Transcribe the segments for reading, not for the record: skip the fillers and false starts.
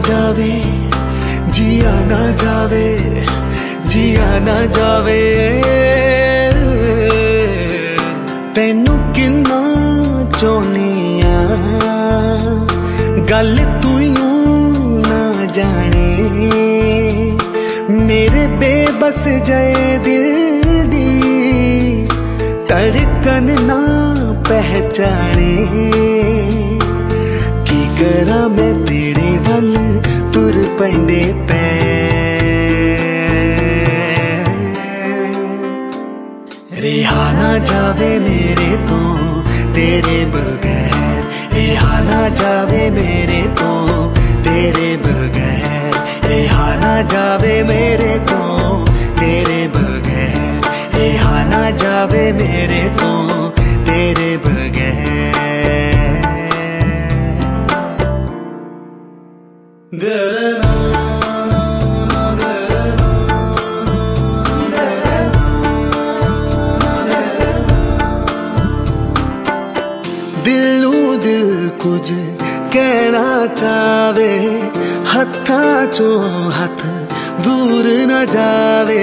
जावे, जिया ना जावे, जिया ना जावे। तेनू किन्ना चाहनी आ, गल तू ना जाने। मेरे बेबस जए दिल दी धड़कन ना पहचाने। की करा मैं तेरे वल तुर पैंदे पैर। रिहा ना जावे मेरे तो तेरे बगैर, रिहा ना जावे मेरे तो तेरे बगैर, रिहा ना जावे मेरे तो तेरे बगैर, रिहा ना जावे मेरे तो तेरे बगैर। दिलू दिल कुछ कहना चावे, हत्था चो हथ दूर न जावे।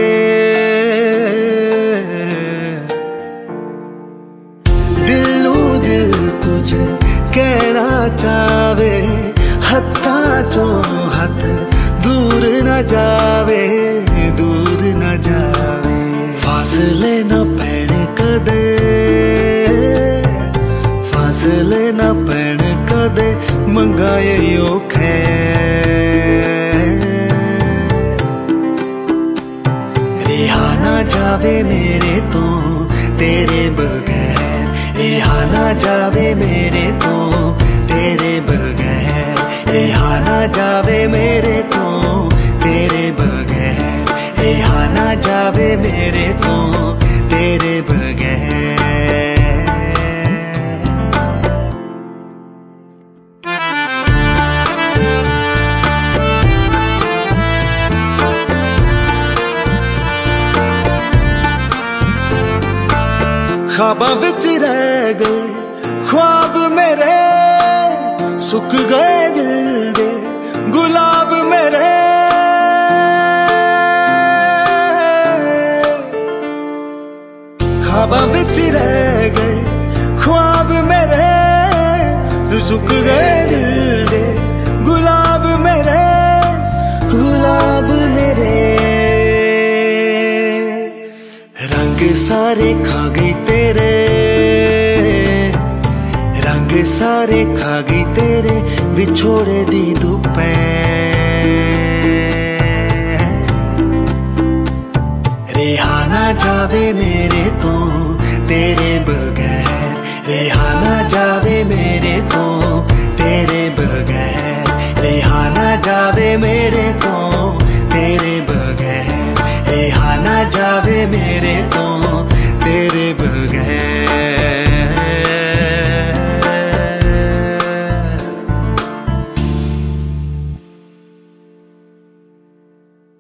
दिलू दिल कुछ कहना चावे, हत्था चो हथ दूर न जावे, दूर न जावे। फासले न पैण कदे, फासले न पैण कदे मंगाए यो खैर। रिहा ना जावे मेरे तो तेरे बगैर, रिहा ना जावे मेरे तो तेरे बगैर, रिहा ना जावे मेरे तो तेरे बगैर, रिहा ना जावे मेरे तो तेरे बगैर। ख्वाबां विच रह गए ख्वाब मेरे, सुक गए दिल दे गुलाब मेरे। ख्वाबां विच रह गए ख्वाब मेरे, सुक गए दिल दे गुलाब मेरे, गुलाब मेरे। रंग सारे खा गई तेरे, रंग सारे खा गई तेरे विछोड़े दी दोपहर। रिहा ना जावे मेरे तो तेरे बगैर, रिहा ना जावे मेरे तो तेरे बगैर, रिहा ना जावे मेरे तो तेरे बगैर, रिहा ना जावे मेरे तो